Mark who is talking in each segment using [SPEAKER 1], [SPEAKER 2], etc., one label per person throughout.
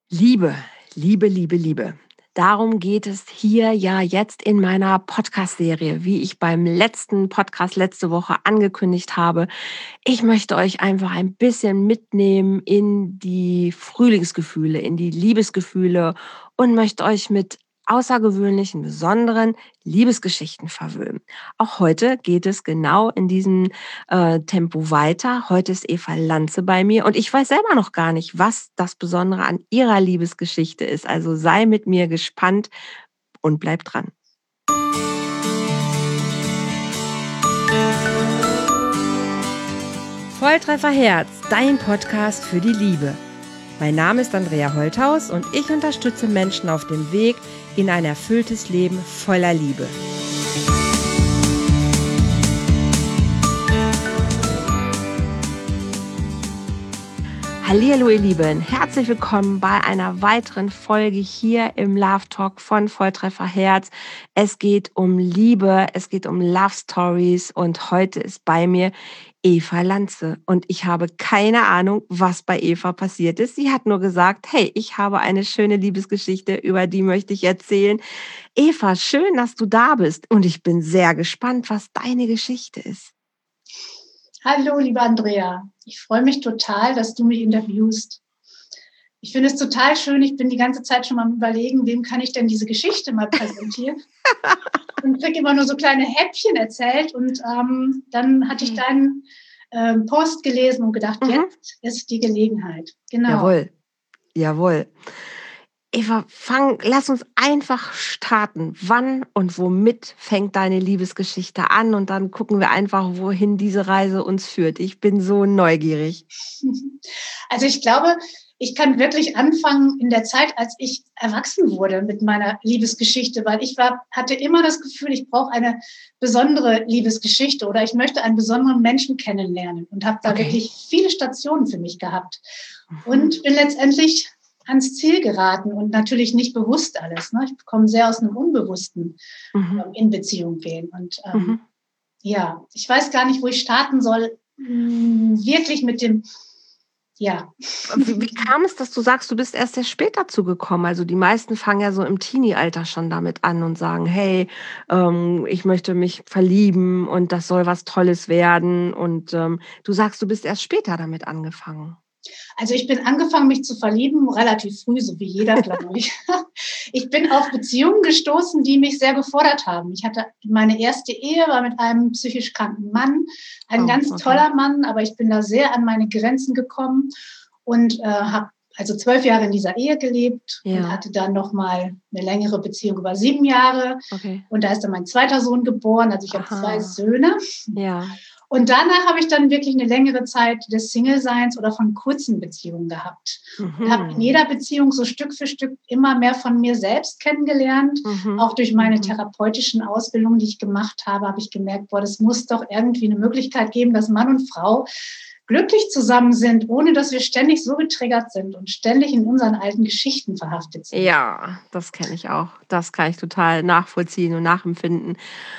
[SPEAKER 1] Liebe, Liebe, Liebe, Liebe. Darum geht es hier ja jetzt in meiner Podcast-Serie, wie ich beim letzten Podcast letzte Woche angekündigt habe. Ich möchte euch einfach ein bisschen mitnehmen in die Frühlingsgefühle, in die Liebesgefühle und möchte euch mit außergewöhnlichen, besonderen Liebesgeschichten verwöhnen. Auch heute geht es genau in diesem Tempo weiter. Heute ist Eva Lanze bei mir und ich weiß selber noch gar nicht, was das Besondere an ihrer Liebesgeschichte ist. Also sei mit mir gespannt und bleib dran. Volltreffer Herz, dein Podcast für die Liebe. Mein Name ist Andrea Holthaus und ich unterstütze Menschen auf dem Weg in ein erfülltes Leben voller Liebe. Hallihallo ihr Lieben, herzlich willkommen bei einer weiteren Folge hier im Love Talk von Volltreffer Herz. Es geht um Liebe, es geht um Love Stories und heute ist bei mir Eva Lanze und ich habe keine Ahnung, was bei Eva passiert ist. Sie hat nur gesagt, hey, ich habe eine schöne Liebesgeschichte, über die möchte ich erzählen. Eva, schön, dass du da bist und ich bin sehr gespannt, was deine Geschichte ist.
[SPEAKER 2] Hallo, liebe Andrea. Ich freue mich total, dass du mich interviewst. Ich finde es total schön. Ich bin die ganze Zeit schon mal am Überlegen, wem kann ich denn diese Geschichte mal präsentieren? Und kriege immer nur so kleine Häppchen erzählt. Und dann hatte ich deinen Post gelesen und gedacht, jetzt ist die Gelegenheit. Genau.
[SPEAKER 1] Jawohl. Eva, lass uns einfach starten. Wann und womit fängt deine Liebesgeschichte an? Und dann gucken wir einfach, wohin diese Reise uns führt. Ich bin so neugierig.
[SPEAKER 2] Also ich glaube, ich kann wirklich anfangen in der Zeit, als ich erwachsen wurde mit meiner Liebesgeschichte, weil ich hatte immer das Gefühl, ich brauche eine besondere Liebesgeschichte oder ich möchte einen besonderen Menschen kennenlernen und habe da wirklich viele Stationen für mich gehabt und bin letztendlich ans Ziel geraten und natürlich nicht bewusst alles. Ne? Ich komme sehr aus einem Unbewussten in Beziehung gehen. Und ja, ich weiß gar nicht, wo ich starten soll, wirklich mit dem, ja.
[SPEAKER 1] Wie kam es, dass du sagst, du bist erst sehr spät dazu gekommen? Also die meisten fangen ja so im Teenie-Alter schon damit an und sagen, hey, ich möchte mich verlieben und das soll was Tolles werden. Und du sagst, du bist erst später damit angefangen.
[SPEAKER 2] Also ich bin angefangen, mich zu verlieben, relativ früh, so wie jeder, glaube ich. Ich bin auf Beziehungen gestoßen, die mich sehr gefordert haben. Meine erste Ehe war mit einem psychisch kranken Mann, ein ganz toller Mann, aber ich bin da sehr an meine Grenzen gekommen und habe also 12 Jahre in dieser Ehe gelebt und hatte dann nochmal eine längere Beziehung über 7 Jahre. Und da ist dann mein zweiter Sohn geboren, also ich habe 2 Söhne.
[SPEAKER 1] Ja.
[SPEAKER 2] Und danach habe ich dann wirklich eine längere Zeit des Single-Seins oder von kurzen Beziehungen gehabt. Und habe in jeder Beziehung so Stück für Stück immer mehr von mir selbst kennengelernt. Auch durch meine therapeutischen Ausbildungen, die ich gemacht habe ich gemerkt, das muss doch irgendwie eine Möglichkeit geben, dass Mann und Frau glücklich zusammen sind, ohne dass wir ständig so getriggert sind und ständig in unseren alten Geschichten verhaftet sind.
[SPEAKER 1] Ja, das kenne ich auch. Das kann ich total nachvollziehen und nachempfinden.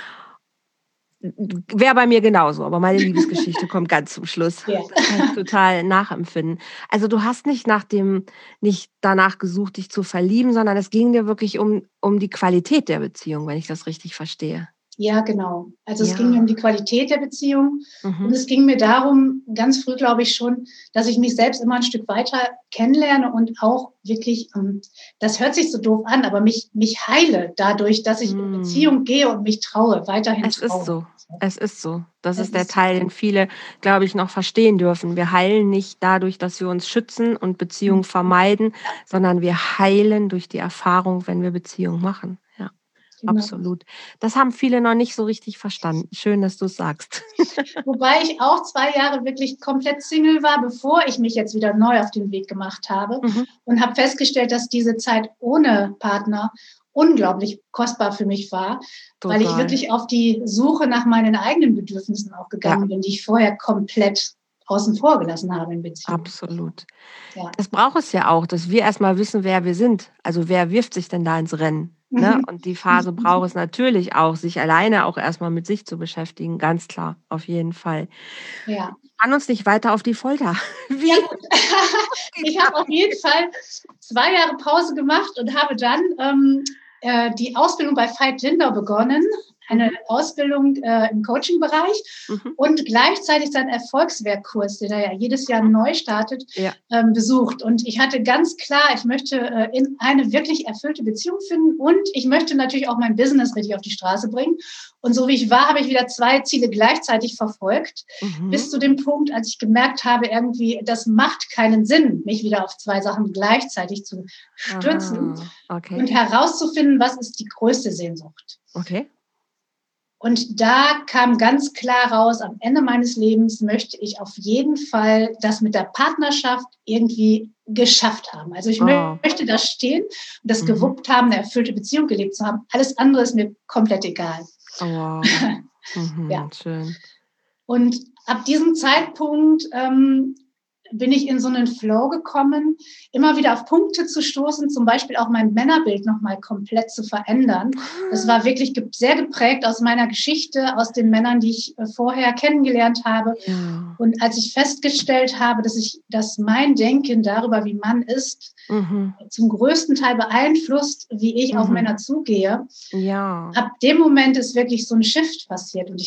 [SPEAKER 1] Wäre bei mir genauso, aber meine Liebesgeschichte kommt ganz zum Schluss.
[SPEAKER 2] Ja.
[SPEAKER 1] Das kann ich total nachempfinden. Also du hast nicht danach gesucht, dich zu verlieben, sondern es ging dir wirklich um die Qualität der Beziehung, wenn ich das richtig verstehe.
[SPEAKER 2] Ja, genau. Also es ging mir um die Qualität der Beziehung und es ging mir darum, ganz früh glaube ich schon, dass ich mich selbst immer ein Stück weiter kennenlerne und auch wirklich, das hört sich so doof an, aber mich heile dadurch, dass ich in Beziehung gehe und mich traue, weiterhin traue.
[SPEAKER 1] Es ist so. Das ist der Teil, den viele, glaube ich, noch verstehen dürfen. Wir heilen nicht dadurch, dass wir uns schützen und Beziehungen vermeiden, sondern wir heilen durch die Erfahrung, wenn wir Beziehungen machen. Ja. Genau. Absolut. Das haben viele noch nicht so richtig verstanden. Schön, dass du es sagst.
[SPEAKER 2] Wobei ich auch 2 Jahre wirklich komplett Single war, bevor ich mich jetzt wieder neu auf den Weg gemacht habe und habe festgestellt, dass diese Zeit ohne Partner unglaublich kostbar für mich war, weil ich wirklich auf die Suche nach meinen eigenen Bedürfnissen auch gegangen bin, die ich vorher komplett außen vor gelassen habe in Beziehungen.
[SPEAKER 1] Absolut.
[SPEAKER 2] Ja.
[SPEAKER 1] Das braucht es ja auch, dass wir erstmal wissen, wer wir sind. Also wer wirft sich denn da ins Rennen? Ne? Und die Phase braucht es natürlich auch, sich alleine auch erstmal mit sich zu beschäftigen, ganz klar, auf jeden Fall.
[SPEAKER 2] Ja.
[SPEAKER 1] Spann uns nicht weiter auf die Folter. Wie?
[SPEAKER 2] Ja, gut. Ich habe auf jeden Fall 2 Jahre Pause gemacht und habe dann die Ausbildung bei Veit Lindau begonnen, eine Ausbildung im Coaching-Bereich und gleichzeitig seinen Erfolgswerkkurs, den er ja jedes Jahr neu startet, besucht. Und ich hatte ganz klar, ich möchte in eine wirklich erfüllte Beziehung finden und ich möchte natürlich auch mein Business richtig auf die Straße bringen. Und so wie ich war, habe ich wieder 2 Ziele gleichzeitig verfolgt, bis zu dem Punkt, als ich gemerkt habe, irgendwie, das macht keinen Sinn, mich wieder auf 2 Sachen gleichzeitig zu stürzen und herauszufinden, was ist die größte Sehnsucht.
[SPEAKER 1] Okay.
[SPEAKER 2] Und da kam ganz klar raus, am Ende meines Lebens möchte ich auf jeden Fall das mit der Partnerschaft irgendwie geschafft haben. Also ich möchte da stehen und das gewuppt haben, eine erfüllte Beziehung gelebt zu haben. Alles andere ist mir komplett egal.
[SPEAKER 1] Oh, wow. Ja. Schön.
[SPEAKER 2] Und ab diesem Zeitpunkt bin ich in so einen Flow gekommen, immer wieder auf Punkte zu stoßen, zum Beispiel auch mein Männerbild nochmal komplett zu verändern. Das war wirklich sehr geprägt aus meiner Geschichte, aus den Männern, die ich vorher kennengelernt habe.
[SPEAKER 1] Ja.
[SPEAKER 2] Und als ich festgestellt habe, dass mein Denken darüber, wie Mann ist, zum größten Teil beeinflusst, wie ich auf Männer zugehe, ab dem Moment ist wirklich so ein Shift passiert. Und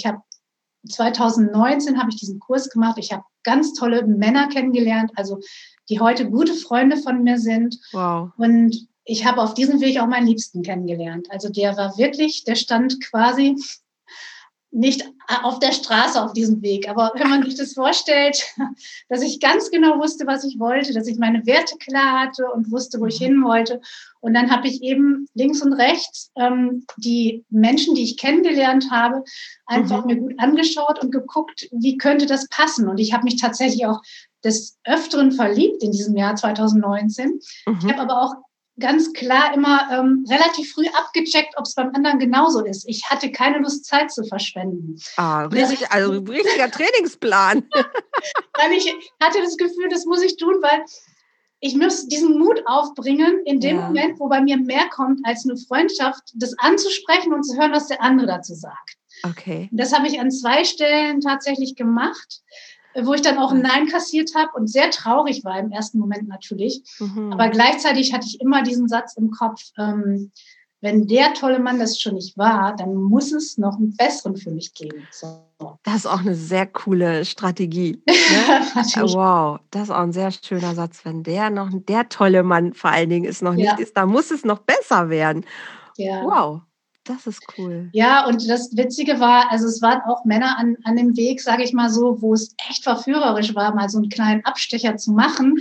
[SPEAKER 2] 2019 habe ich diesen Kurs gemacht. Ich habe ganz tolle Männer kennengelernt, also die heute gute Freunde von mir sind.
[SPEAKER 1] Wow.
[SPEAKER 2] Und ich habe auf diesem Weg auch meinen Liebsten kennengelernt. Also der stand quasi nicht auf der Straße auf diesem Weg. Aber wenn man sich das vorstellt, dass ich ganz genau wusste, was ich wollte, dass ich meine Werte klar hatte und wusste, wo ich hin wollte. Und dann habe ich eben links und rechts die Menschen, die ich kennengelernt habe, einfach mir gut angeschaut und geguckt, wie könnte das passen. Und ich habe mich tatsächlich auch des Öfteren verliebt in diesem Jahr 2019. Ich habe aber auch ganz klar immer relativ früh abgecheckt, ob es beim anderen genauso ist. Ich hatte keine Lust, Zeit zu verschwenden.
[SPEAKER 1] Richtiger Trainingsplan.
[SPEAKER 2] Weil ich hatte das Gefühl, das muss ich tun, weil ich muss diesen Mut aufbringen, in dem Moment, wo bei mir mehr kommt als eine Freundschaft, das anzusprechen und zu hören, was der andere dazu sagt.
[SPEAKER 1] Okay.
[SPEAKER 2] Das habe ich an 2 Stellen tatsächlich gemacht, wo ich dann auch ein Nein kassiert habe und sehr traurig war im ersten Moment natürlich. Aber gleichzeitig hatte ich immer diesen Satz im Kopf, wenn der tolle Mann das schon nicht war, dann muss es noch einen besseren für mich geben. So.
[SPEAKER 1] Das ist auch eine sehr coole Strategie. Ne? Wow, das ist auch ein sehr schöner Satz. Wenn der tolle Mann vor allen Dingen nicht ist, dann muss es noch besser werden.
[SPEAKER 2] Ja.
[SPEAKER 1] Wow. Das ist cool.
[SPEAKER 2] Ja, und das Witzige war, also es waren auch Männer an dem Weg, sage ich mal so, wo es echt verführerisch war, mal so einen kleinen Abstecher zu machen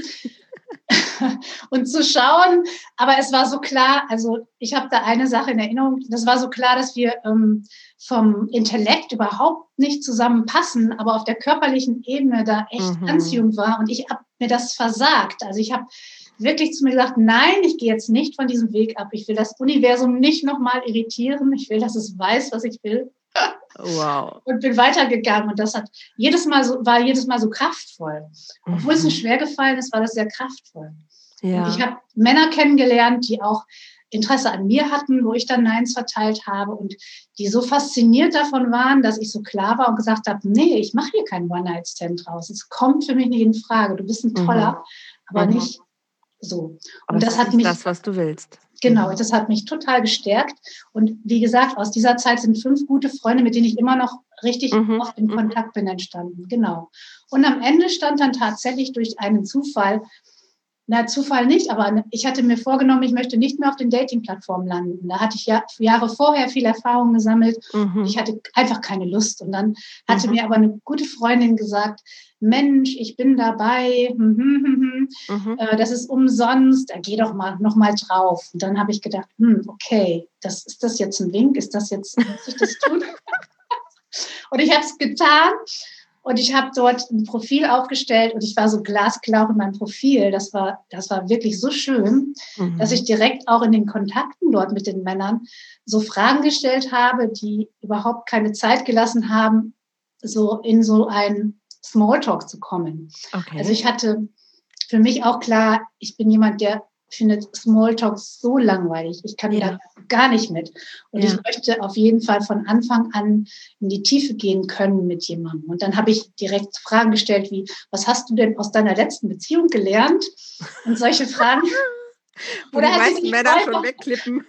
[SPEAKER 2] und zu schauen. Aber es war so klar, also ich habe da eine Sache in Erinnerung, das war so klar, dass wir vom Intellekt überhaupt nicht zusammenpassen, aber auf der körperlichen Ebene da echt Anziehung war. Und ich habe mir das versagt. Also ich habe wirklich zu mir gesagt, nein, ich gehe jetzt nicht von diesem Weg ab. Ich will das Universum nicht nochmal irritieren. Ich will, dass es weiß, was ich will.
[SPEAKER 1] Wow.
[SPEAKER 2] Und bin weitergegangen. Und das war jedes Mal so kraftvoll. Obwohl es mir schwer gefallen ist, war das sehr kraftvoll. Ja. Und ich habe Männer kennengelernt, die auch Interesse an mir hatten, wo ich dann Neins verteilt habe und die so fasziniert davon waren, dass ich so klar war und gesagt habe, nee, ich mache hier keinen One-Night-Stand draus. Es kommt für mich nicht in Frage. Du bist ein toller, aber nicht so.
[SPEAKER 1] Aber und das hat mich das, was du willst.
[SPEAKER 2] Genau, das hat mich total gestärkt. Und wie gesagt, aus dieser Zeit sind 5 gute Freunde, mit denen ich immer noch richtig oft in Kontakt bin, entstanden. Genau. Und am Ende stand dann tatsächlich durch einen Zufall nicht, aber ich hatte mir vorgenommen, ich möchte nicht mehr auf den Dating-Plattformen landen. Da hatte ich Jahre vorher viel Erfahrung gesammelt. Ich hatte einfach keine Lust. Und dann hatte mir aber eine gute Freundin gesagt, Mensch, ich bin dabei, das ist umsonst, da geh doch noch mal drauf. Und dann habe ich gedacht, okay, ist das jetzt ein Wink? Muss ich das tun? Und ich habe es getan. Und ich habe dort ein Profil aufgestellt und ich war so glasklar in meinem Profil. Das war wirklich so schön, dass ich direkt auch in den Kontakten dort mit den Männern so Fragen gestellt habe, die überhaupt keine Zeit gelassen haben, so in so ein Smalltalk zu kommen.
[SPEAKER 1] Okay.
[SPEAKER 2] Also ich hatte für mich auch klar, ich bin jemand, der findet Smalltalk so langweilig. Ich kann da gar nicht mit. Und ich möchte auf jeden Fall von Anfang an in die Tiefe gehen können mit jemandem. Und dann habe ich direkt Fragen gestellt wie, was hast du denn aus deiner letzten Beziehung gelernt? Und solche Fragen.
[SPEAKER 1] Wo die meisten Männer schon wegklippen.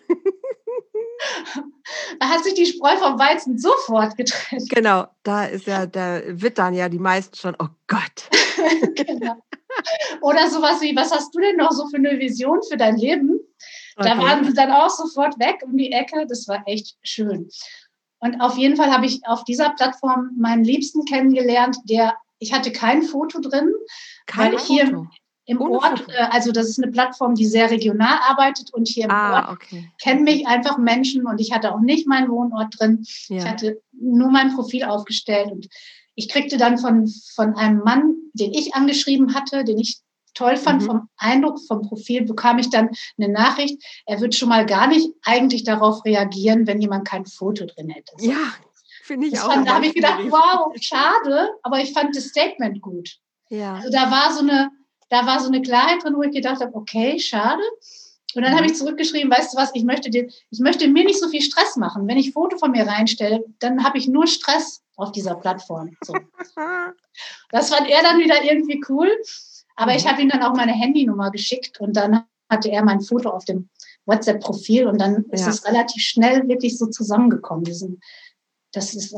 [SPEAKER 2] Da hat sich die Spreu vom Weizen sofort getrennt.
[SPEAKER 1] Genau, da wittern ja die meisten schon, oh Gott.
[SPEAKER 2] Genau. Oder sowas wie, was hast du denn noch so für eine Vision für dein Leben? Okay. Da waren sie dann auch sofort weg um die Ecke. Das war echt schön. Und auf jeden Fall habe ich auf dieser Plattform meinen Liebsten kennengelernt, ich hatte kein Foto drin, weil ich hier im Ort, also das ist eine Plattform, die sehr regional arbeitet und hier im Ort kennen mich einfach Menschen und ich hatte auch nicht meinen Wohnort drin. Ja. Ich hatte nur mein Profil aufgestellt und ich kriegte dann von einem Mann, den ich angeschrieben hatte, den ich toll fand, vom Eindruck, vom Profil, bekam ich dann eine Nachricht, er wird schon mal gar nicht eigentlich darauf reagieren, wenn jemand kein Foto drin hätte. So.
[SPEAKER 1] Ja, finde ich auch.
[SPEAKER 2] Da habe ich gedacht, wow, schade, aber ich fand das Statement gut. Ja. Also da war so eine Klarheit drin, wo ich gedacht habe, okay, schade. Und dann habe ich zurückgeschrieben, weißt du was, ich möchte mir nicht so viel Stress machen. Wenn ich Foto von mir reinstelle, dann habe ich nur Stress auf dieser Plattform. So. Das fand er dann wieder irgendwie cool. Aber ich habe ihm dann auch meine Handynummer geschickt und dann hatte er mein Foto auf dem WhatsApp-Profil und dann ist es relativ schnell wirklich so zusammengekommen. Das ist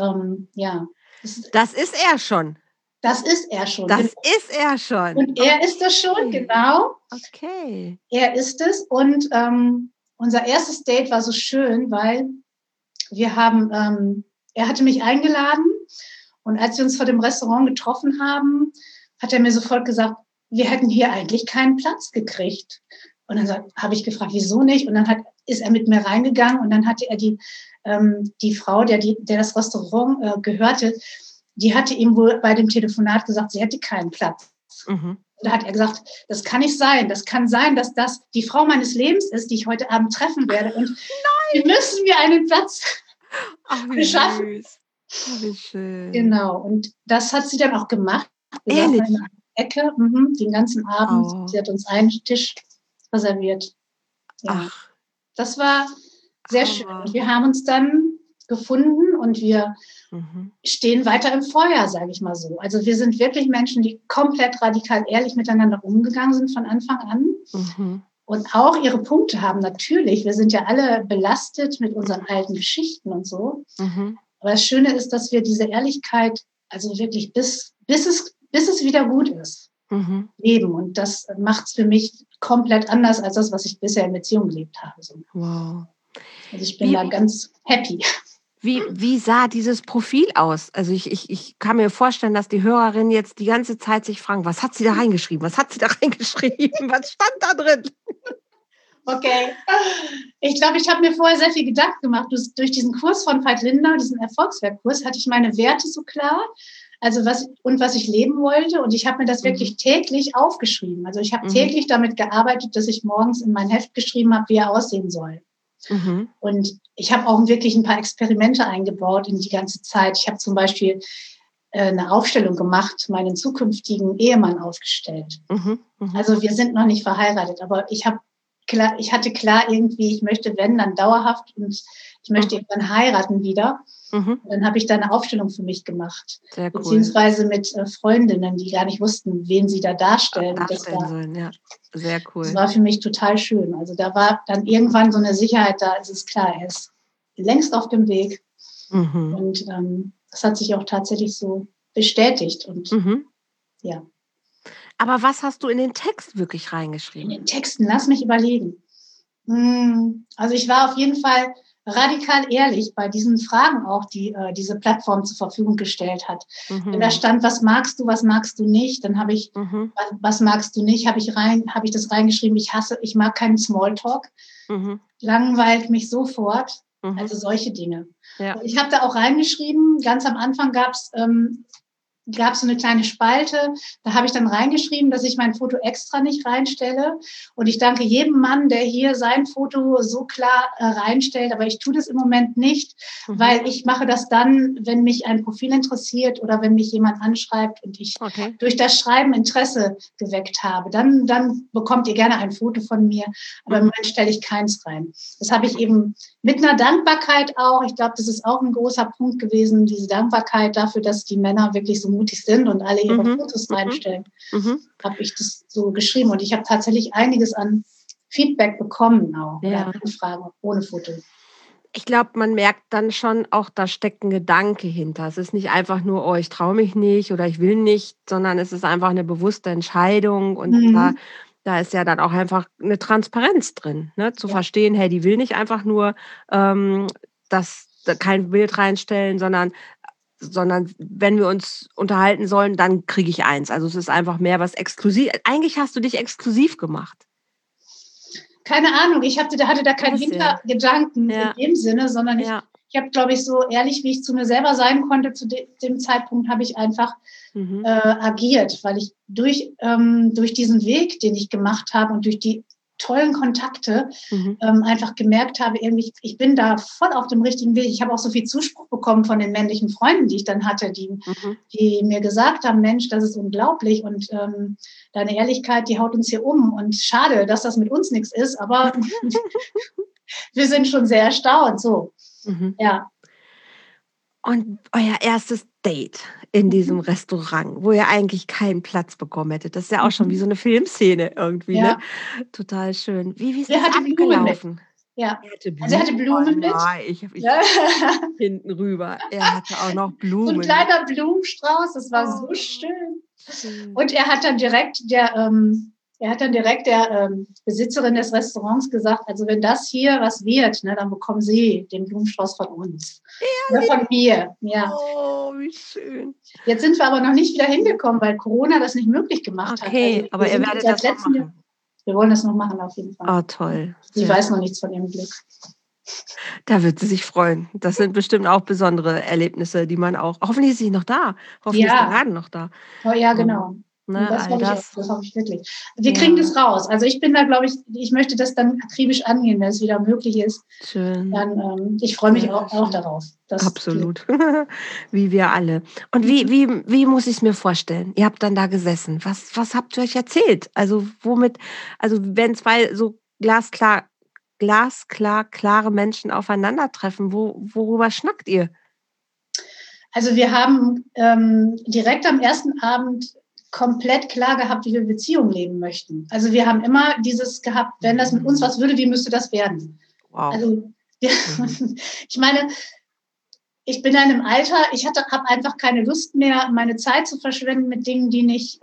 [SPEAKER 1] er schon.
[SPEAKER 2] Das ist er schon.
[SPEAKER 1] Das ist er schon.
[SPEAKER 2] Und er ist das schon, genau.
[SPEAKER 1] Okay.
[SPEAKER 2] Er ist es. Und unser erstes Date war so schön, weil er hatte mich eingeladen und als wir uns vor dem Restaurant getroffen haben, hat er mir sofort gesagt, wir hätten hier eigentlich keinen Platz gekriegt. Und dann habe ich gefragt, wieso nicht? Und dann ist er mit mir reingegangen und dann hatte er die Frau, der das Restaurant gehörte, die hatte ihm wohl bei dem Telefonat gesagt, sie hätte keinen Platz. Und da hat er gesagt, das kann nicht sein. Das kann sein, dass das die Frau meines Lebens ist, die ich heute Abend treffen werde. Und wir müssen mir einen Platz beschaffen.
[SPEAKER 1] Oh, wie schön.
[SPEAKER 2] Genau. Und das hat sie dann auch gemacht. Wir saßen in einer Ecke, den ganzen Abend. Oh. Sie hat uns einen Tisch reserviert. Ja. Ach. Das war sehr schön. Und wir haben uns dann gefunden und wir stehen weiter im Feuer, sage ich mal so. Also wir sind wirklich Menschen, die komplett radikal ehrlich miteinander umgegangen sind von Anfang an und auch ihre Punkte haben. Natürlich, wir sind ja alle belastet mit unseren alten Geschichten und so. Aber das Schöne ist, dass wir diese Ehrlichkeit, also wirklich bis es wieder gut ist, leben. Und das macht es für mich komplett anders als das, was ich bisher in Beziehung gelebt habe. So.
[SPEAKER 1] Wow.
[SPEAKER 2] Also ich bin da ganz happy.
[SPEAKER 1] Wie sah dieses Profil aus? Also ich kann mir vorstellen, dass die Hörerinnen jetzt die ganze Zeit sich fragen, was hat sie da reingeschrieben? Was hat sie da reingeschrieben? Was stand da drin?
[SPEAKER 2] Okay. Ich glaube, ich habe mir vorher sehr viel Gedanken gemacht. Durch diesen Kurs von Veit Lindau, diesen Erfolgswerkkurs, hatte ich meine Werte so klar. Also was ich leben wollte. Und ich habe mir das wirklich täglich aufgeschrieben. Also ich habe täglich damit gearbeitet, dass ich morgens in mein Heft geschrieben habe, wie er aussehen soll. Und ich habe auch wirklich ein paar Experimente eingebaut in die ganze Zeit. Ich habe zum Beispiel eine Aufstellung gemacht, meinen zukünftigen Ehemann aufgestellt. Also wir sind noch nicht verheiratet, aber ich hatte klar irgendwie, ich möchte, wenn, dann dauerhaft und ich möchte irgendwann heiraten wieder. Und dann habe ich da eine Aufstellung für mich gemacht. Sehr cool. Beziehungsweise mit Freundinnen, die gar nicht wussten, wen sie da darstellen
[SPEAKER 1] sollen, ja. Sehr cool.
[SPEAKER 2] Das war für mich total schön. Also da war dann irgendwann so eine Sicherheit da, es ist klar, er ist längst auf dem Weg. Und das hat sich auch tatsächlich so bestätigt. Und ja.
[SPEAKER 1] Aber was hast du in den Text wirklich reingeschrieben?
[SPEAKER 2] In den Texten, lass mich überlegen. Also ich war auf jeden Fall radikal ehrlich bei diesen Fragen auch, die diese Plattform zur Verfügung gestellt hat. Wenn da stand, was magst du nicht, dann habe ich, was magst du nicht, habe ich das reingeschrieben, ich mag keinen Smalltalk, langweilt mich sofort, also solche Dinge. Ja. Und ich habe da auch reingeschrieben, ganz am Anfang gab es gab es so eine kleine Spalte, da habe ich dann reingeschrieben, dass ich mein Foto extra nicht reinstelle. Und ich danke jedem Mann, der hier sein Foto so klar reinstellt. Aber ich tue das im Moment nicht, weil ich mache das dann, wenn mich ein Profil interessiert oder wenn mich jemand anschreibt und ich durch das Schreiben Interesse geweckt habe. Dann bekommt ihr gerne ein Foto von mir, aber im Moment stelle ich keins rein. Das habe ich eben mit einer Dankbarkeit auch. Ich glaube, das ist auch ein großer Punkt gewesen, diese Dankbarkeit dafür, dass die Männer wirklich so mutig sind und alle ihre Fotos reinstellen, habe ich das so geschrieben. Und ich habe tatsächlich einiges an Feedback bekommen auch, oder Anfragen ohne Foto.
[SPEAKER 1] Ich glaube, man merkt dann schon auch, da steckt ein Gedanke hinter. Es ist nicht einfach nur, oh, ich traue mich nicht oder ich will nicht, sondern es ist einfach eine bewusste Entscheidung und da ist ja dann auch einfach eine Transparenz drin, ne? Zu verstehen, hey, die will nicht einfach nur kein Bild reinstellen, sondern wenn wir uns unterhalten sollen, dann kriege ich eins. Also es ist einfach mehr was exklusiv. Eigentlich hast du dich exklusiv gemacht.
[SPEAKER 2] Keine Ahnung, ich hatte da keinen Hintergedanken in dem Sinne, sondern ich habe, glaube ich, so ehrlich, wie ich zu mir selber sein konnte, zu dem Zeitpunkt habe ich einfach agiert, weil ich durch diesen Weg, den ich gemacht habe und durch die tollen Kontakte einfach gemerkt habe, irgendwie, ich bin da voll auf dem richtigen Weg. Ich habe auch so viel Zuspruch bekommen von den männlichen Freunden, die ich dann hatte, die mir gesagt haben, Mensch, das ist unglaublich und deine Ehrlichkeit, die haut uns hier um und schade, dass das mit uns nichts ist, aber wir sind schon sehr erstaunt, so. Ja.
[SPEAKER 1] Und euer erstes Date in diesem Restaurant, wo ihr eigentlich keinen Platz bekommen hättet. Das ist ja auch schon wie so eine Filmszene irgendwie, ne? Total schön. Wie ist das abgelaufen?
[SPEAKER 2] Ja, also er hatte Blumen mit.
[SPEAKER 1] Ich hinten rüber. Er hatte auch noch Blumen.
[SPEAKER 2] So ein kleiner Blumenstrauß, das war so schön. Und er hat dann direkt der Besitzerin des Restaurants gesagt, also wenn das hier was wird, ne, dann bekommen Sie den Blumenstrauß von uns. Oder von mir. Ja.
[SPEAKER 1] Oh, wie schön.
[SPEAKER 2] Jetzt sind wir aber noch nicht wieder hingekommen, weil Corona das nicht möglich gemacht hat.
[SPEAKER 1] Also aber ihr werdet das noch machen.
[SPEAKER 2] Wir wollen das noch machen auf jeden Fall.
[SPEAKER 1] Oh, toll.
[SPEAKER 2] Sie weiß noch nichts von ihrem Glück.
[SPEAKER 1] Da wird sie sich freuen. Das sind bestimmt auch besondere Erlebnisse, die man auch. Hoffentlich ist sie noch da. Hoffentlich ist der Laden noch da.
[SPEAKER 2] Oh, ja, genau.
[SPEAKER 1] Ne,
[SPEAKER 2] das hoffe ich wirklich. Wir kriegen das raus. Also ich bin da, glaube ich möchte das dann akribisch angehen, wenn es wieder möglich ist.
[SPEAKER 1] Schön.
[SPEAKER 2] Dann, ich freue mich auch darauf.
[SPEAKER 1] Absolut. Wie wir alle. Und wie muss ich es mir vorstellen? Ihr habt dann da gesessen. Was habt ihr euch erzählt? Also wenn zwei so glasklar klare Menschen aufeinandertreffen, worüber schnackt ihr?
[SPEAKER 2] Also wir haben direkt am ersten Abend komplett klar gehabt, wie wir Beziehungen leben möchten. Also wir haben immer dieses gehabt, wenn das mit uns was würde, wie müsste das werden? Wow. Also ich meine, ich bin in einem Alter, ich habe einfach keine Lust mehr, meine Zeit zu verschwenden mit Dingen, die nicht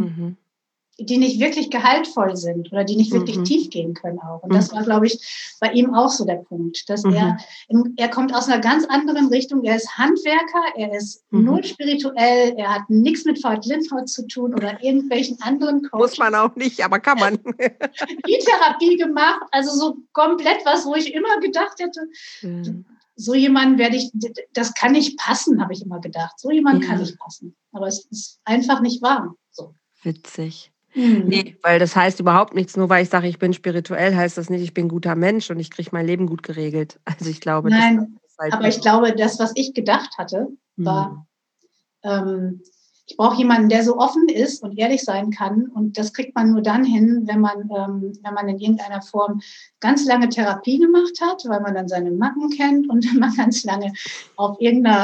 [SPEAKER 2] wirklich gehaltvoll sind oder die nicht wirklich tief gehen können auch. Und das war, glaube ich, bei ihm auch so der Punkt, dass er kommt aus einer ganz anderen Richtung. Er ist Handwerker, er ist null spirituell, er hat nichts mit Veit Lindau zu tun oder irgendwelchen anderen Coaches.
[SPEAKER 1] Muss man auch nicht, aber kann man.
[SPEAKER 2] Die Therapie gemacht, also so komplett was, wo ich immer gedacht hätte, so jemand das kann nicht passen, habe ich immer gedacht. So jemand kann nicht passen. Aber es ist einfach nicht wahr. So.
[SPEAKER 1] Witzig. Nee, weil das heißt überhaupt nichts. Nur weil ich sage, ich bin spirituell, heißt das nicht, ich bin ein guter Mensch und ich kriege mein Leben gut geregelt. Also ich glaube,
[SPEAKER 2] nein, aber ich glaube, das, was ich gedacht hatte, war, ich brauche jemanden, der so offen ist und ehrlich sein kann. Und das kriegt man nur dann hin, wenn man in irgendeiner Form ganz lange Therapie gemacht hat, weil man dann seine Macken kennt und wenn man ganz lange auf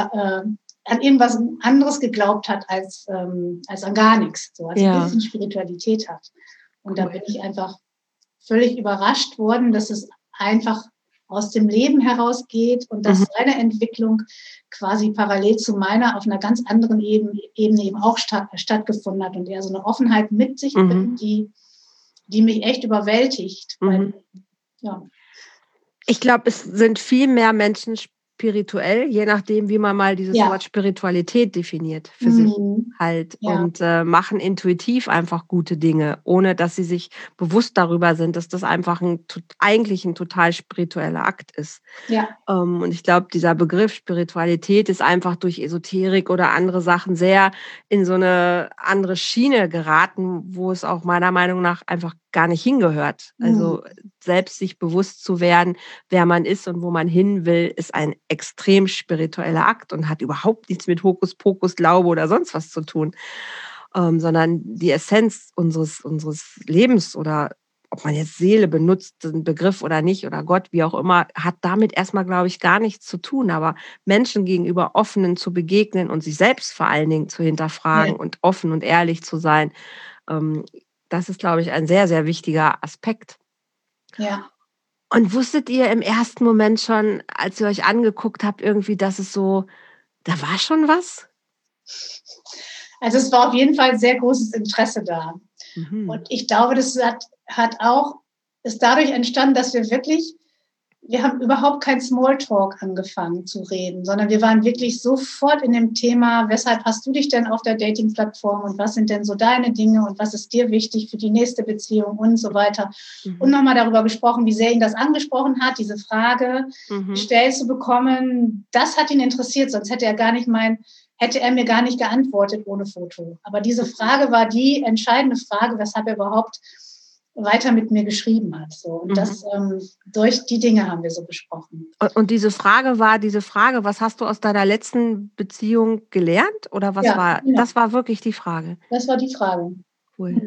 [SPEAKER 2] an irgendwas anderes geglaubt hat als an gar nichts, so als ein bisschen Spiritualität hat. Und da bin ich einfach völlig überrascht worden, dass es einfach aus dem Leben herausgeht und dass seine Entwicklung quasi parallel zu meiner auf einer ganz anderen Ebene eben auch stattgefunden hat und er so eine Offenheit mit sich bringt, die mich echt überwältigt. Weil,
[SPEAKER 1] Ich glaube, es sind viel mehr Menschen spirituell, je nachdem, wie man mal dieses
[SPEAKER 2] Ja.
[SPEAKER 1] Wort Spiritualität definiert für sich halt
[SPEAKER 2] Ja.
[SPEAKER 1] und machen intuitiv einfach gute Dinge, ohne dass sie sich bewusst darüber sind, dass das einfach eigentlich ein total spiritueller Akt ist.
[SPEAKER 2] Ja.
[SPEAKER 1] Und ich glaube, dieser Begriff Spiritualität ist einfach durch Esoterik oder andere Sachen sehr in so eine andere Schiene geraten, wo es auch meiner Meinung nach einfach gar nicht hingehört. Also selbst sich bewusst zu werden, wer man ist und wo man hin will, ist ein extrem spiritueller Akt und hat überhaupt nichts mit Hokuspokus, Glaube oder sonst was zu tun, sondern die Essenz unseres Lebens oder ob man jetzt Seele benutzt, den Begriff oder nicht oder Gott, wie auch immer, hat damit erstmal, glaube ich, gar nichts zu tun. Aber Menschen gegenüber Offenen zu begegnen und sich selbst vor allen Dingen zu
[SPEAKER 2] Ja.
[SPEAKER 1] hinterfragen und offen und ehrlich zu sein, ähm, das ist, glaube ich, ein sehr, sehr wichtiger Aspekt.
[SPEAKER 2] Ja.
[SPEAKER 1] Und wusstet ihr im ersten Moment schon, als ihr euch angeguckt habt, irgendwie, dass es so, da war schon was?
[SPEAKER 2] Also es war auf jeden Fall sehr großes Interesse da. Und
[SPEAKER 1] Mhm.
[SPEAKER 2] ich glaube, das ist dadurch entstanden, dass wir haben überhaupt kein Smalltalk angefangen zu reden, sondern wir waren wirklich sofort in dem Thema, weshalb hast du dich denn auf der Dating-Plattform und was sind denn so deine Dinge und was ist dir wichtig für die nächste Beziehung und so weiter. Und nochmal darüber gesprochen, wie sehr ihn das angesprochen hat, diese Frage gestellt zu bekommen. Das hat ihn interessiert, sonst hätte er mir gar nicht geantwortet ohne Foto. Aber diese Frage war die entscheidende Frage, weshalb er überhaupt weiter mit mir geschrieben hat. So. Und das durch die Dinge haben wir so besprochen.
[SPEAKER 1] Und diese Frage, was hast du aus deiner letzten Beziehung gelernt? Oder was
[SPEAKER 2] Ja,
[SPEAKER 1] war,
[SPEAKER 2] genau.
[SPEAKER 1] das war wirklich die Frage?
[SPEAKER 2] Das war die Frage.
[SPEAKER 1] Cool.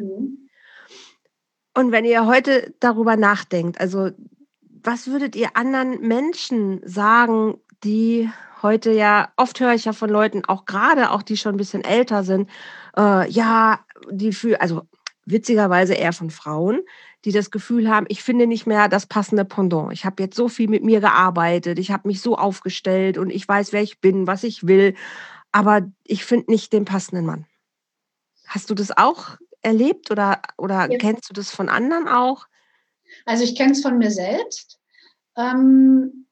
[SPEAKER 1] Und wenn ihr heute darüber nachdenkt, also was würdet ihr anderen Menschen sagen, die heute ja, oft höre ich ja von Leuten, auch gerade auch die schon ein bisschen älter sind, ja, also witzigerweise eher von Frauen, die das Gefühl haben, ich finde nicht mehr das passende Pendant. Ich habe jetzt so viel mit mir gearbeitet, ich habe mich so aufgestellt und ich weiß, wer ich bin, was ich will, aber ich finde nicht den passenden Mann. Hast du das auch erlebt oder
[SPEAKER 2] Ja.
[SPEAKER 1] kennst du das von anderen auch?
[SPEAKER 2] Also ich kenne es von mir selbst. In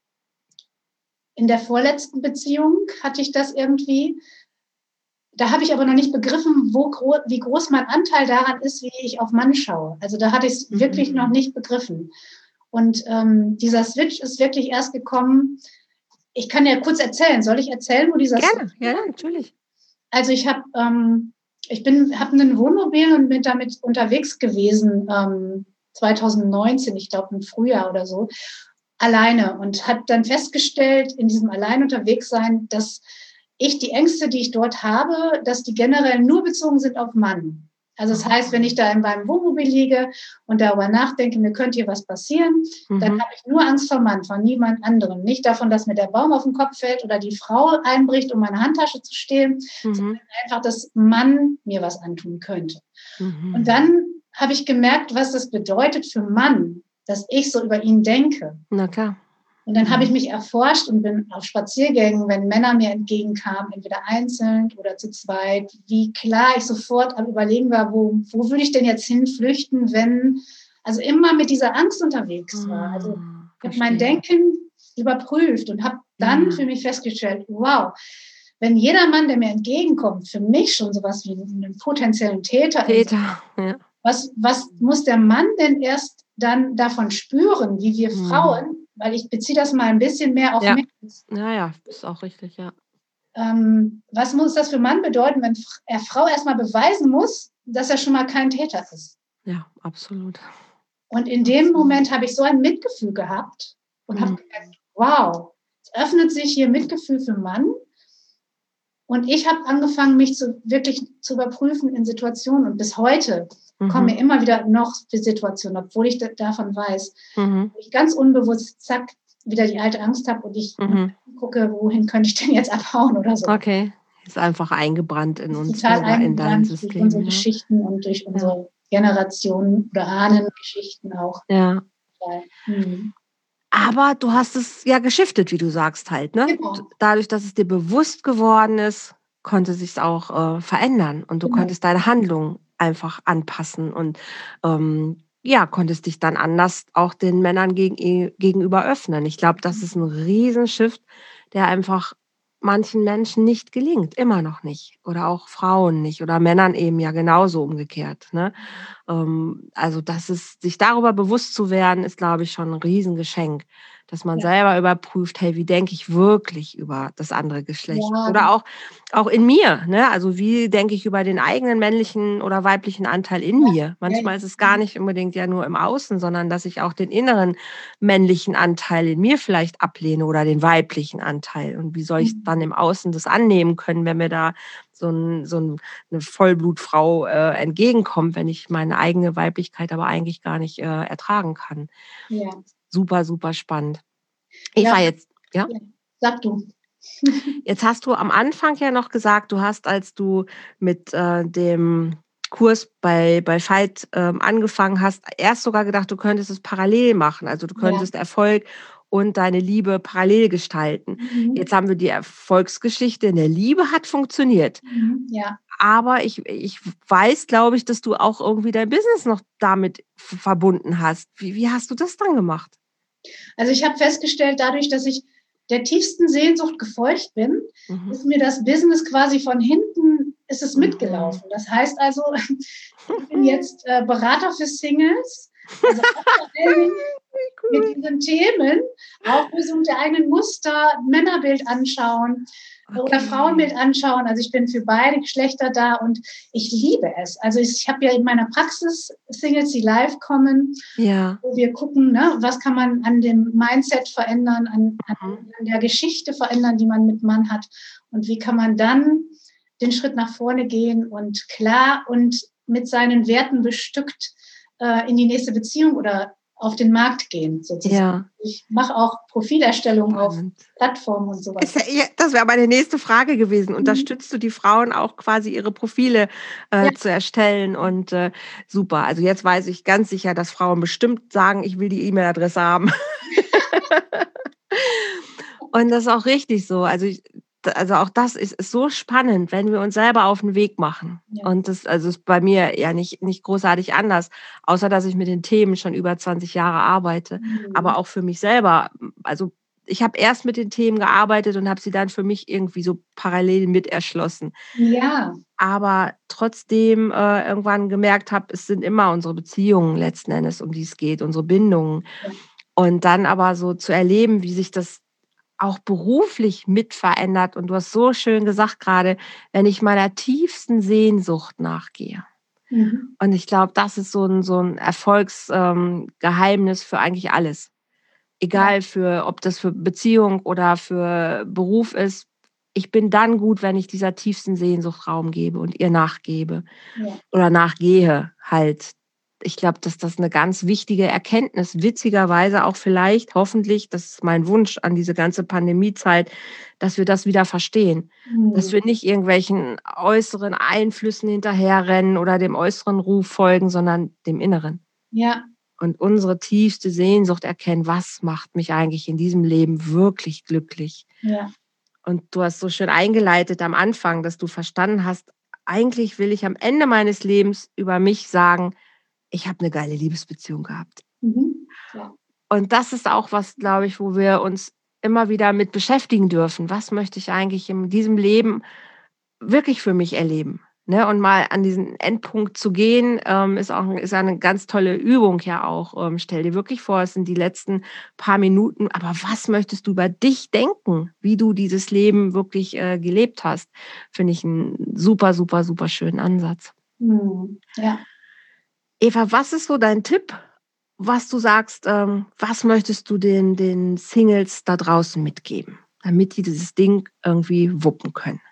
[SPEAKER 2] der vorletzten Beziehung hatte ich das irgendwie. Da habe ich aber noch nicht begriffen, wie groß mein Anteil daran ist, wie ich auf Mann schaue. Also da hatte ich es wirklich noch nicht begriffen. Und dieser Switch ist wirklich erst gekommen. Ich kann ja kurz erzählen. Soll ich erzählen, wo dieser
[SPEAKER 1] Gerne,
[SPEAKER 2] Switch
[SPEAKER 1] ja, natürlich.
[SPEAKER 2] Also ich habe ein Wohnmobil und bin damit unterwegs gewesen, 2019, ich glaube im Frühjahr oder so, alleine und habe dann festgestellt, in diesem allein unterwegs sein, dass ich die Ängste, die ich dort habe, dass die generell nur bezogen sind auf Mann. Also das heißt, wenn ich da in meinem Wohnmobil liege und darüber nachdenke, mir könnte hier was passieren, dann habe ich nur Angst vor Mann, von niemand anderem. Nicht davon, dass mir der Baum auf den Kopf fällt oder die Frau einbricht, um meine Handtasche zu stehlen, sondern einfach, dass Mann mir was antun könnte. Und dann habe ich gemerkt, was das bedeutet für Mann, dass ich so über ihn denke.
[SPEAKER 1] Na klar.
[SPEAKER 2] Und dann habe ich mich erforscht und bin auf Spaziergängen, wenn Männer mir entgegenkamen, entweder einzeln oder zu zweit, wie klar ich sofort am Überlegen war, wo würde ich denn jetzt hinflüchten, also immer mit dieser Angst unterwegs war. Also ich habe mein Denken überprüft und habe dann für mich festgestellt, wow, wenn jeder Mann, der mir entgegenkommt, für mich schon sowas wie einen potenziellen Täter ist,
[SPEAKER 1] ja.
[SPEAKER 2] was muss der Mann denn erst dann davon spüren, wie wir Frauen, weil ich beziehe das mal ein bisschen mehr auf mich.
[SPEAKER 1] Ja, ist auch richtig, ja.
[SPEAKER 2] Was muss das für Mann bedeuten, wenn er Frau erstmal beweisen muss, dass er schon mal kein Täter ist?
[SPEAKER 1] Ja, absolut.
[SPEAKER 2] Und in dem Moment habe ich so ein Mitgefühl gehabt und habe gemerkt, wow, es öffnet sich hier Mitgefühl für Mann. Und ich habe angefangen, mich wirklich zu überprüfen in Situationen. Und bis heute kommen mir immer wieder noch die Situationen, obwohl ich davon weiß, wo ich ganz unbewusst, zack, wieder die alte Angst habe und ich gucke, wohin könnte ich denn jetzt abhauen oder so.
[SPEAKER 1] Okay, ist einfach eingebrannt in uns
[SPEAKER 2] total
[SPEAKER 1] oder in dein
[SPEAKER 2] eingebrannt
[SPEAKER 1] System.
[SPEAKER 2] durch unsere Geschichten und durch unsere Generationen oder Ahnengeschichten auch.
[SPEAKER 1] Ja.
[SPEAKER 2] Mhm.
[SPEAKER 1] Aber du hast es ja geschiftet, wie du sagst halt, ne?
[SPEAKER 2] Genau.
[SPEAKER 1] Dadurch, dass es dir bewusst geworden ist, konnte sich's auch verändern und du konntest deine Handlung einfach anpassen und ja, konntest dich dann anders auch den Männern gegenüber öffnen. Ich glaube, das ist ein Riesenshift, der einfach manchen Menschen nicht gelingt, immer noch nicht. Oder auch Frauen nicht oder Männern eben ja genauso umgekehrt. Ne? Also sich darüber bewusst zu werden, ist, glaube ich, schon ein Riesengeschenk, dass man
[SPEAKER 2] Ja,
[SPEAKER 1] selber überprüft, hey, wie denke ich wirklich über das andere Geschlecht?
[SPEAKER 2] ja,
[SPEAKER 1] Oder auch in mir, ne? Also wie denke ich über den eigenen männlichen oder weiblichen Anteil in mir?
[SPEAKER 2] ja, ja.
[SPEAKER 1] Manchmal ist es gar nicht unbedingt ja nur im Außen, sondern dass ich auch den inneren männlichen Anteil in mir vielleicht ablehne oder den weiblichen Anteil. Und wie soll ich dann im Außen das annehmen können, wenn mir da eine Vollblutfrau entgegenkommt, wenn ich meine eigene Weiblichkeit aber eigentlich gar nicht ertragen kann.
[SPEAKER 2] Ja,
[SPEAKER 1] Super, super spannend.
[SPEAKER 2] ja,
[SPEAKER 1] Eva, ja?
[SPEAKER 2] ja. Sag du.
[SPEAKER 1] Jetzt hast du am Anfang ja noch gesagt, du hast, als du mit dem Kurs bei Veit angefangen hast, erst sogar gedacht, du könntest es parallel machen. Also du
[SPEAKER 2] Ja.
[SPEAKER 1] könntest Erfolg und deine Liebe parallel gestalten.
[SPEAKER 2] Mhm.
[SPEAKER 1] Jetzt haben wir die Erfolgsgeschichte in der Liebe hat funktioniert.
[SPEAKER 2] Mhm. Ja.
[SPEAKER 1] Aber ich weiß, glaube ich, dass du auch irgendwie dein Business noch damit verbunden hast. Wie hast du das dann gemacht?
[SPEAKER 2] Also ich habe festgestellt, dadurch, dass ich der tiefsten Sehnsucht gefolgt bin,
[SPEAKER 1] Mhm.
[SPEAKER 2] ist mir das Business quasi von hinten, ist es
[SPEAKER 1] Mhm.
[SPEAKER 2] mitgelaufen. Das heißt also, ich bin jetzt Berater für Singles, also auch vor allen Dingen
[SPEAKER 1] Wie
[SPEAKER 2] mit
[SPEAKER 1] cool.
[SPEAKER 2] diesen Themen, Auflösung der eigenen Muster, Männerbild anschauen oder Frauenbild
[SPEAKER 1] Okay.
[SPEAKER 2] anschauen. Also ich bin für beide Geschlechter da und ich liebe es. Also ich habe ja in meiner Praxis Singles, die live kommen,
[SPEAKER 1] Ja.
[SPEAKER 2] wo wir gucken, ne, was kann man an dem Mindset verändern,
[SPEAKER 1] Mhm.
[SPEAKER 2] an der Geschichte verändern, die man mit Mann hat und wie kann man dann den Schritt nach vorne gehen und klar und mit seinen Werten bestückt in die nächste Beziehung oder auf den Markt gehen, sozusagen.
[SPEAKER 1] Ja.
[SPEAKER 2] Ich mache auch Profilerstellung auf
[SPEAKER 1] Spannend.
[SPEAKER 2] Plattformen und sowas.
[SPEAKER 1] Das wäre meine nächste Frage gewesen.
[SPEAKER 2] Mhm.
[SPEAKER 1] Unterstützt du die Frauen auch quasi ihre Profile
[SPEAKER 2] Ja,
[SPEAKER 1] zu erstellen? Und super. Also jetzt weiß ich ganz sicher, dass Frauen bestimmt sagen, ich will die E-Mail-Adresse haben. Und das ist auch richtig so. Also auch das ist so spannend, wenn wir uns selber auf den Weg machen.
[SPEAKER 2] ja.
[SPEAKER 1] Und das also ist bei mir ja nicht großartig anders, außer dass ich mit den Themen schon über 20 Jahre arbeite,
[SPEAKER 2] Mhm.
[SPEAKER 1] aber auch für mich selber. Also, ich habe erst mit den Themen gearbeitet und habe sie dann für mich irgendwie so parallel mit erschlossen.
[SPEAKER 2] Ja,
[SPEAKER 1] Aber trotzdem irgendwann gemerkt habe, es sind immer unsere Beziehungen letzten Endes, um die es geht, unsere Bindungen.
[SPEAKER 2] ja.
[SPEAKER 1] Und dann aber so zu erleben, wie sich das auch beruflich mit verändert. Und du hast so schön gesagt gerade, wenn ich meiner tiefsten Sehnsucht nachgehe.
[SPEAKER 2] Mhm.
[SPEAKER 1] Und ich glaube, das ist so ein Erfolgsgeheimnis Geheimnis für eigentlich alles.
[SPEAKER 2] Ja,
[SPEAKER 1] Egal ob das für Beziehung oder für Beruf ist. Ich bin dann gut, wenn ich dieser tiefsten Sehnsucht Raum gebe und ihr nachgebe
[SPEAKER 2] ja.
[SPEAKER 1] oder nachgehe halt. Ich glaube, dass das eine ganz wichtige Erkenntnis, witzigerweise auch vielleicht, hoffentlich, das ist mein Wunsch an diese ganze Pandemiezeit, dass wir das wieder verstehen. Dass
[SPEAKER 2] Mhm.
[SPEAKER 1] wir nicht irgendwelchen äußeren Einflüssen hinterherrennen oder dem äußeren Ruf folgen, sondern dem Inneren.
[SPEAKER 2] Ja,
[SPEAKER 1] Und unsere tiefste Sehnsucht erkennen, was macht mich eigentlich in diesem Leben wirklich glücklich?
[SPEAKER 2] ja.
[SPEAKER 1] Und du hast so schön eingeleitet am Anfang, dass du verstanden hast, eigentlich will ich am Ende meines Lebens über mich sagen, ich habe eine geile Liebesbeziehung gehabt.
[SPEAKER 2] Mhm. Ja.
[SPEAKER 1] Und das ist auch was, glaube ich, wo wir uns immer wieder mit beschäftigen dürfen. Was möchte ich eigentlich in diesem Leben wirklich für mich erleben? Ne? Und mal an diesen Endpunkt zu gehen, ist eine ganz tolle Übung ja auch. Stell dir wirklich vor, es sind die letzten paar Minuten, aber was möchtest du über dich denken, wie du dieses Leben wirklich gelebt hast? Finde ich einen super, super, super schönen Ansatz.
[SPEAKER 2] Mhm. Ja.
[SPEAKER 1] Eva, was ist so dein Tipp, was du sagst, was möchtest du den Singles da draußen mitgeben, damit die dieses Ding irgendwie wuppen können?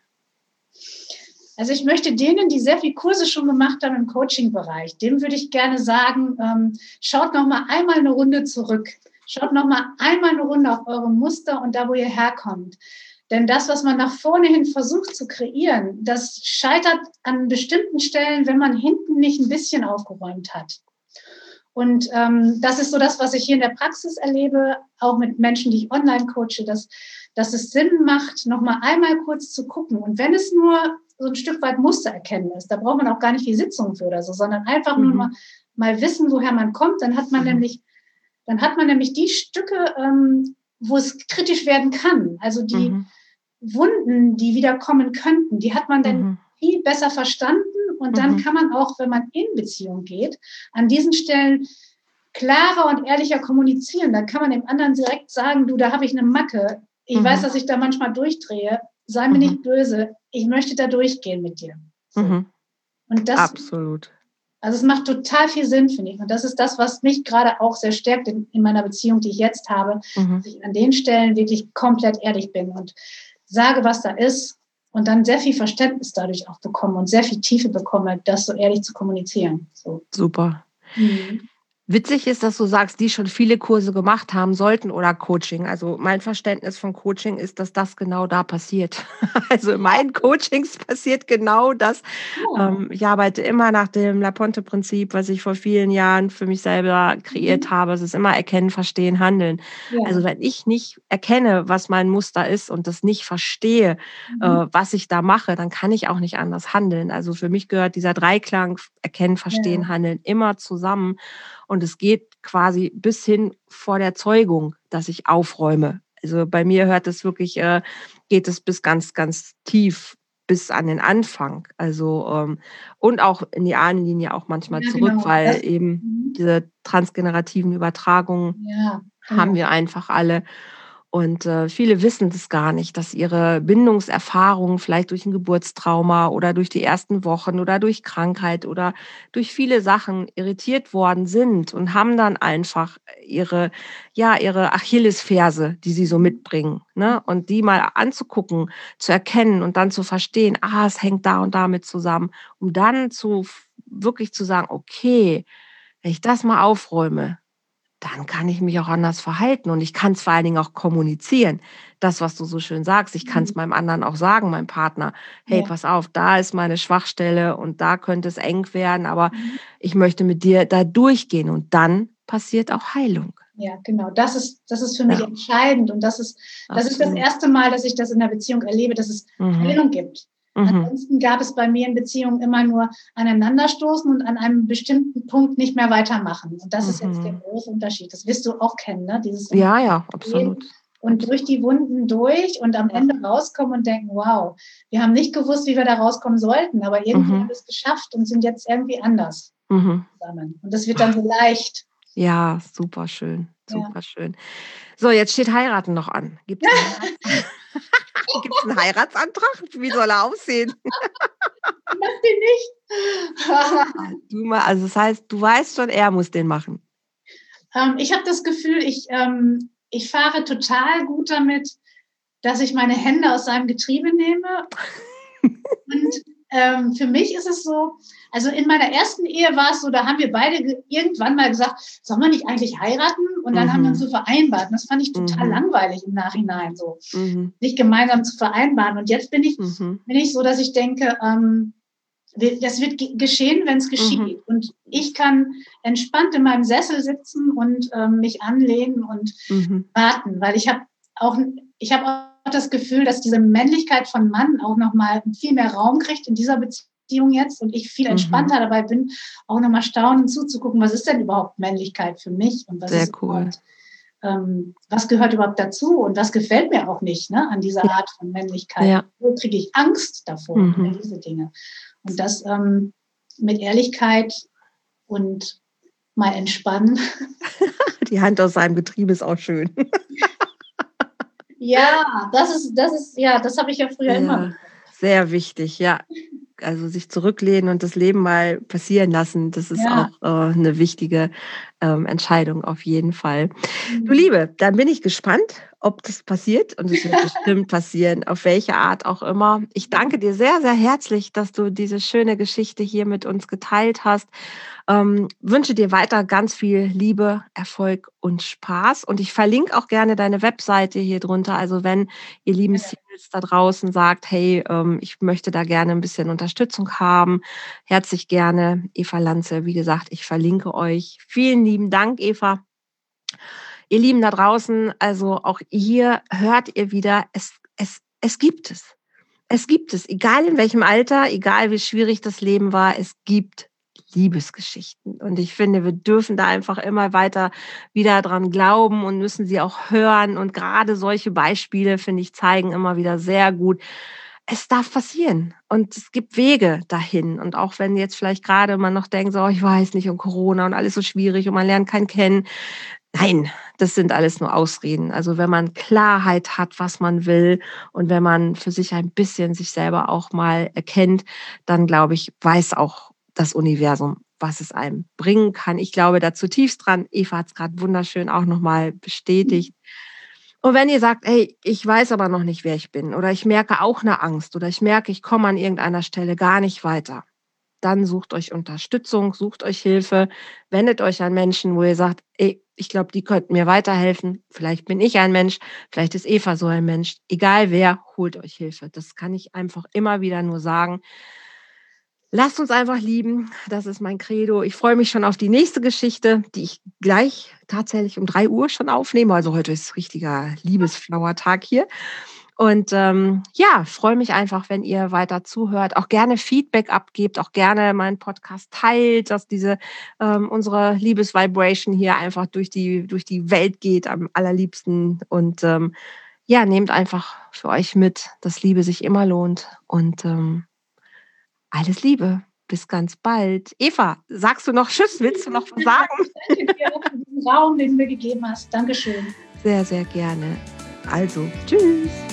[SPEAKER 2] Also ich möchte denen, die sehr viel Kurse schon gemacht haben im Coaching-Bereich, dem würde ich gerne sagen, schaut noch mal einmal eine Runde zurück. Schaut noch mal einmal eine Runde auf eure Muster und da, wo ihr herkommt. Denn das, was man nach vorne hin versucht zu kreieren, das scheitert an bestimmten Stellen, wenn man hinten nicht ein bisschen aufgeräumt hat. Und das ist so das, was ich hier in der Praxis erlebe, auch mit Menschen, die ich online coache, dass es Sinn macht, noch mal einmal kurz zu gucken. Und wenn es nur so ein Stück weit Muster erkennen ist, da braucht man auch gar nicht die Sitzung für oder so, sondern einfach nur
[SPEAKER 1] Mhm.
[SPEAKER 2] mal wissen, woher man kommt. Dann hat man
[SPEAKER 1] Mhm.
[SPEAKER 2] nämlich die Stücke wo es kritisch werden kann. Also die
[SPEAKER 1] Mhm.
[SPEAKER 2] Wunden, die wieder kommen könnten, die hat man dann
[SPEAKER 1] Mhm.
[SPEAKER 2] viel besser verstanden und dann
[SPEAKER 1] Mhm.
[SPEAKER 2] kann man auch, wenn man in Beziehung geht, an diesen Stellen klarer und ehrlicher kommunizieren. Da kann man dem anderen direkt sagen, du, da habe ich eine Macke. Ich weiß,
[SPEAKER 1] Mhm.
[SPEAKER 2] dass ich da manchmal durchdrehe. Sei mir
[SPEAKER 1] Mhm.
[SPEAKER 2] nicht böse. Ich möchte da durchgehen mit dir. So.
[SPEAKER 1] Mhm.
[SPEAKER 2] Und das,
[SPEAKER 1] Absolut.
[SPEAKER 2] also es macht total viel Sinn, finde ich. Und das ist das, was mich gerade auch sehr stärkt in meiner Beziehung, die ich jetzt habe,
[SPEAKER 1] Mhm.
[SPEAKER 2] dass ich an den Stellen wirklich komplett ehrlich bin und sage, was da ist und dann sehr viel Verständnis dadurch auch bekomme und sehr viel Tiefe bekomme, das so ehrlich zu kommunizieren. So.
[SPEAKER 1] Super.
[SPEAKER 2] Mhm.
[SPEAKER 1] Witzig ist, dass du sagst, die schon viele Kurse gemacht haben sollten oder Coaching. Also mein Verständnis von Coaching ist, dass das genau da passiert. Also in meinen Coachings passiert genau das.
[SPEAKER 2] Ja.
[SPEAKER 1] Ich arbeite immer nach dem Laponte-Prinzip, was ich vor vielen Jahren für mich selber kreiert
[SPEAKER 2] Mhm.
[SPEAKER 1] habe. Es ist immer erkennen, verstehen, handeln.
[SPEAKER 2] Ja.
[SPEAKER 1] Also wenn ich nicht erkenne, was mein Muster ist und das nicht verstehe,
[SPEAKER 2] Mhm.
[SPEAKER 1] was ich da mache, dann kann ich auch nicht anders handeln. Also für mich gehört dieser Dreiklang erkennen,
[SPEAKER 2] Ja.
[SPEAKER 1] verstehen, handeln immer zusammen. Und es geht quasi bis hin vor der Zeugung, dass ich aufräume. Also bei mir geht es bis ganz, ganz tief, bis an den Anfang. Also und auch in die Ahnenlinie auch manchmal
[SPEAKER 2] Ja,
[SPEAKER 1] zurück,
[SPEAKER 2] genau.
[SPEAKER 1] weil
[SPEAKER 2] Das,
[SPEAKER 1] eben
[SPEAKER 2] mhm.
[SPEAKER 1] diese transgenerativen Übertragungen
[SPEAKER 2] Ja,
[SPEAKER 1] haben
[SPEAKER 2] genau.
[SPEAKER 1] wir einfach alle. Und viele wissen das gar nicht, dass ihre Bindungserfahrungen vielleicht durch ein Geburtstrauma oder durch die ersten Wochen oder durch Krankheit oder durch viele Sachen irritiert worden sind und haben dann einfach ihre Achillesferse, die sie so
[SPEAKER 2] Mhm.
[SPEAKER 1] mitbringen, ne? Und die mal anzugucken, zu erkennen und dann zu verstehen, es hängt da und damit zusammen, um dann wirklich zu sagen: „Okay, wenn ich das mal aufräume, dann kann ich mich auch anders verhalten und ich kann es vor allen Dingen auch kommunizieren. Das, was du so schön sagst, ich kann
[SPEAKER 2] Mhm.
[SPEAKER 1] es meinem anderen auch sagen, meinem Partner: „Hey,
[SPEAKER 2] Ja.
[SPEAKER 1] pass auf, da ist meine Schwachstelle und da könnte es eng werden, aber
[SPEAKER 2] Mhm.
[SPEAKER 1] ich möchte mit dir da durchgehen.“ Und dann passiert auch Heilung.
[SPEAKER 2] Ja, genau. Das ist für mich
[SPEAKER 1] Ja,
[SPEAKER 2] entscheidend und das ist das
[SPEAKER 1] absolut.
[SPEAKER 2] erste Mal, dass ich das in der Beziehung erlebe, dass es
[SPEAKER 1] Mhm.
[SPEAKER 2] Heilung gibt.
[SPEAKER 1] Mhm.
[SPEAKER 2] Ansonsten gab es bei mir in Beziehungen immer nur aneinanderstoßen und an einem bestimmten Punkt nicht mehr weitermachen. Und das ist jetzt der
[SPEAKER 1] Mhm.
[SPEAKER 2] große Unterschied. Das wirst du auch kennen, ne? Dieses
[SPEAKER 1] Ja, ja,
[SPEAKER 2] Gehen
[SPEAKER 1] absolut.
[SPEAKER 2] und durch die Wunden durch und am
[SPEAKER 1] Ja.
[SPEAKER 2] Ende rauskommen und denken, wow, wir haben nicht gewusst, wie wir da rauskommen sollten, aber irgendwie haben
[SPEAKER 1] Mhm.
[SPEAKER 2] wir es geschafft und sind jetzt irgendwie anders
[SPEAKER 1] Mhm.
[SPEAKER 2] zusammen. Und das wird dann so leicht.
[SPEAKER 1] Ja, super schön,
[SPEAKER 2] Ja.
[SPEAKER 1] super schön. So, jetzt steht Heiraten noch an. Gibt's 'n Gibt's 'n Heiratsantrag? Wie soll er aussehen?
[SPEAKER 2] Mach den nicht.
[SPEAKER 1] Also, das heißt, du weißt schon, er muss den machen.
[SPEAKER 2] Ich habe das Gefühl, ich fahre total gut damit, dass ich meine Hände aus seinem Getriebe nehme. Und für mich ist es so, also in meiner ersten Ehe war es so, da haben wir beide irgendwann mal gesagt, sollen wir nicht eigentlich heiraten? Und dann haben wir uns
[SPEAKER 1] Mhm,
[SPEAKER 2] so vereinbart. Und das fand ich total
[SPEAKER 1] mhm,
[SPEAKER 2] langweilig im Nachhinein, so
[SPEAKER 1] mhm,
[SPEAKER 2] nicht gemeinsam zu vereinbaren. Und jetzt
[SPEAKER 1] mhm,
[SPEAKER 2] bin ich so, dass ich denke, das wird geschehen, wenn es
[SPEAKER 1] mhm,
[SPEAKER 2] geschieht. Und ich kann entspannt in meinem Sessel sitzen und mich anlehnen und
[SPEAKER 1] mhm,
[SPEAKER 2] warten, weil auch, ich habe auch das Gefühl, dass diese Männlichkeit von Mann auch nochmal viel mehr Raum kriegt in dieser Beziehung jetzt und ich viel
[SPEAKER 1] mhm.
[SPEAKER 2] entspannter dabei bin, auch nochmal staunend zuzugucken, was ist denn überhaupt Männlichkeit für mich und was
[SPEAKER 1] Sehr
[SPEAKER 2] ist
[SPEAKER 1] cool.
[SPEAKER 2] überhaupt, was gehört überhaupt dazu und was gefällt mir auch nicht, ne, an dieser
[SPEAKER 1] Ja,
[SPEAKER 2] Art von Männlichkeit.
[SPEAKER 1] ja.
[SPEAKER 2] Wo kriege ich Angst davor, all
[SPEAKER 1] Mhm.
[SPEAKER 2] diese Dinge. Und das mit Ehrlichkeit und mal entspannen.
[SPEAKER 1] Die Hand aus seinem Getriebe ist auch schön.
[SPEAKER 2] Ja, ja, das habe ich ja früher immer
[SPEAKER 1] Ja,
[SPEAKER 2] gemacht.
[SPEAKER 1] sehr wichtig, ja. Also, sich zurücklehnen und das Leben mal passieren lassen, das ist
[SPEAKER 2] Ja.
[SPEAKER 1] auch, 'ne wichtige, Entscheidung auf jeden Fall. Du
[SPEAKER 2] Mhm.
[SPEAKER 1] Liebe, dann bin ich gespannt, ob das passiert und es wird bestimmt passieren, auf welche Art auch immer. Ich danke dir sehr, sehr herzlich, dass du diese schöne Geschichte hier mit uns geteilt hast. Wünsche dir weiter ganz viel Liebe, Erfolg und Spaß. Und ich verlinke auch gerne deine Webseite hier drunter. Also wenn ihr lieben Singles da draußen sagt, hey, ich möchte da gerne ein bisschen Unterstützung haben, herzlich gerne. Eva Lanze, wie gesagt, ich verlinke euch. Vielen lieben Dank, Eva. Ihr Lieben da draußen, also auch hier hört ihr wieder, es gibt es. Es gibt es, egal in welchem Alter, egal wie schwierig das Leben war, es gibt Liebesgeschichten. Und ich finde, wir dürfen da einfach immer weiter wieder dran glauben und müssen sie auch hören. Und gerade solche Beispiele, finde ich, zeigen immer wieder sehr gut, es darf passieren und es gibt Wege dahin. Und auch wenn jetzt vielleicht gerade man noch denkt, so, ich weiß nicht, und Corona und alles so schwierig und man lernt keinen kennen. Nein, das sind alles nur Ausreden. Also wenn man Klarheit hat, was man will und wenn man für sich ein bisschen sich selber auch mal erkennt, dann glaube ich, weiß auch das Universum, was es einem bringen kann. Ich glaube da zutiefst dran. Eva hat es gerade wunderschön auch nochmal bestätigt. Und wenn ihr sagt, ey, ich weiß aber noch nicht, wer ich bin oder ich merke auch eine Angst oder ich merke, ich komme an irgendeiner Stelle gar nicht weiter, dann sucht euch Unterstützung, sucht euch Hilfe, wendet euch an Menschen, wo ihr sagt, ey, ich glaube, die könnten mir weiterhelfen. Vielleicht bin ich ein Mensch, vielleicht ist Eva so ein Mensch. Egal wer, holt euch Hilfe. Das kann ich einfach immer wieder nur sagen. Lasst uns einfach lieben. Das ist mein Credo. Ich freue mich schon auf die nächste Geschichte, die ich gleich tatsächlich um 3 Uhr schon aufnehme. Also heute ist richtiger Liebesflower-Tag hier. Und ja, freue mich einfach, wenn ihr weiter zuhört, auch gerne Feedback abgebt, auch gerne meinen Podcast teilt, dass diese unsere Liebesvibration hier einfach durch die Welt geht am allerliebsten. Und ja, nehmt einfach für euch mit, dass Liebe sich immer lohnt. Und alles Liebe. Bis ganz bald. Eva, sagst du noch Tschüss? Willst du noch was sagen?
[SPEAKER 2] Danke dir für diesen Raum, den du mir gegeben hast. Dankeschön.
[SPEAKER 1] Sehr, sehr gerne. Also, tschüss.